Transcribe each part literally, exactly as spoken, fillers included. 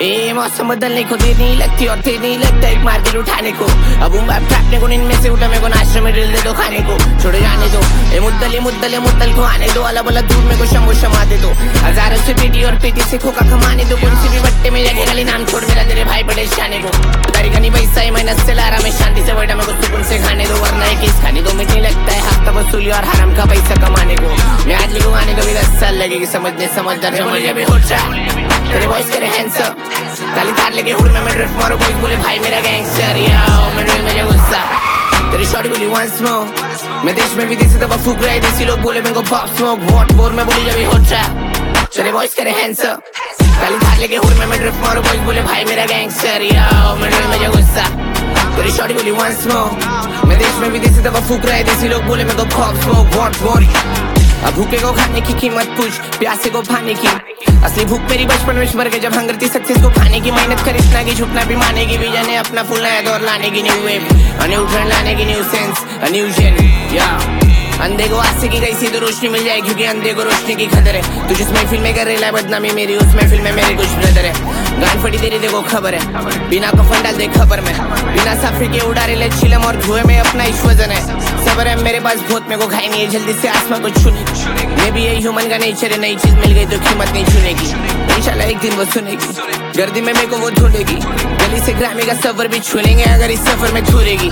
ए मौसम बदलने को देर नहीं लगती और देर नहीं लगता एक मार्केट उठाने को। अब ट्रैपने को इनमें से उठा मेरे को नाश्ते में ड्रिल दे दो खाने को, छोड़े जाने दो ए मुद्दल ए मुद्दल ए मुद्दल को आने दो, अला बला दूर में को शमो शमा दे दो, हजारों से पेटी और पेटी से खोखा कमाने दो, किसी भी बट्टे में जाके खाली नाम छोड़ मेरा तेरे भाई बड़े शाने को। तारी का नहीं पैसा ही मेहनत से ला रहा मैं शांति से बैठा मेरे को सुकून से खाने दो, वरना एक किस खाने दो मिटने लगता है हफ्ता वसूली और हराम का पैसा कमाने को। मैं आज लिखूँ आने को भी दस साल लगेगी समझने समझदार समझ अभी हो तेरे वॉइस करे हैंसर काली तार लेके हुड में मैं ड्रिफ्ट मारो कोई बोले भाई मेरा गैंगस्टर याओ मैं ड्रिल में गुस्सा तेरी शॉर्टी बोली वंस मोर मैं देश में भी देसी दबा फूक रहे देसी लोग बोले मेरे को पॉप स्मोक वॉट बोर में बोली जब हो तेरे वॉइस करे हैंसर काली तार लेके हुड में मैं ड्रिफ्ट मारो कोई बोले भाई मेरा गैंगस्टर याओ मैं ड्रिल में गुस्सा तेरी शॉर्टी बोली वंस मोर मैं देश में भी देसी दबा फूक रहे देसी लोग बोले मेरे को पॉप स्मोक वॉट बोर। अब भूखे को खाने की कीमत पूछ प्यासे को पाने की, असली भूख मेरी बचपन में मर के जब हंगर थी सक्सेस को खाने की, मेहनत कर इतना की झुकना भी माने की, विजन है अपना फुल नया दौर लाने की, न्यू वेव न्यू ट्रेंड लाने की, न्यू सेंस न्यू जेन या अंधे को आसे की कैसी तो रोशनी मिल जाए क्योंकि अंधे को रोशनी की खतर है। तू जिस महफिल में कर रहा है बदनामी मेरी उस महफिल में मेरे कुछ ब्रदर है, गान फटी तेरी देखो खबर है बिना कफन डाल दे खबर में, बिना साफे के उड़ा रहे चिलम और धुएं में अपना इस वजन है, सबर है मेरे पास बहुत मेरे को खाई नहीं है जल्दी से आसमां को छूने, मैं भी यही ह्यूमन का नेचर है, नई चीज मिल गई तो कीमत नहीं छूनेगी, इंशाल्लाह एक दिन वो सुनेगी, गर्दी में मेरे को वो ढूंढेगी, गली से ग्रामी का सफर भी छू लेंगे अगर इस सफर में छूरेगी।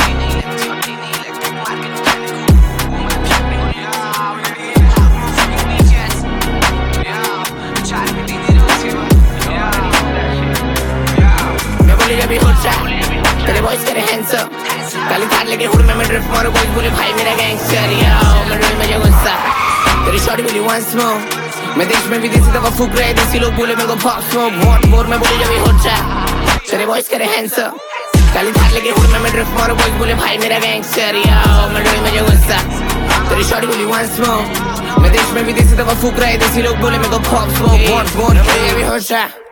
तेरे वॉइस करे हैंसर काली तार लेके हुड में मैं ड्रिफ्ट मारो कोई बोले भाई मेरा गैंगस्टर याओ मैं ड्रिल में गुस्सा तेरी शॉर्टी बोली वंस मोर मैं देश में भी देसी दबा फूक रहे देसी लोग बोले मेरे को पॉप स्मोक वॉट बोर में बोली जब हो तेरे वॉइस करे हैंसर काली तार लेके हुड में मैं ड्रिफ्ट मारो कोई बोले भाई मेरा गैंगस्टर याओ मैं ड्रिल में गुस्सा तेरी शॉर्टी बोली वंस मोर मैं देश में भी देसी दबा फूक रहे देसी लोग बोले मेरे को पॉप स्मोक वॉट बोर में जब हो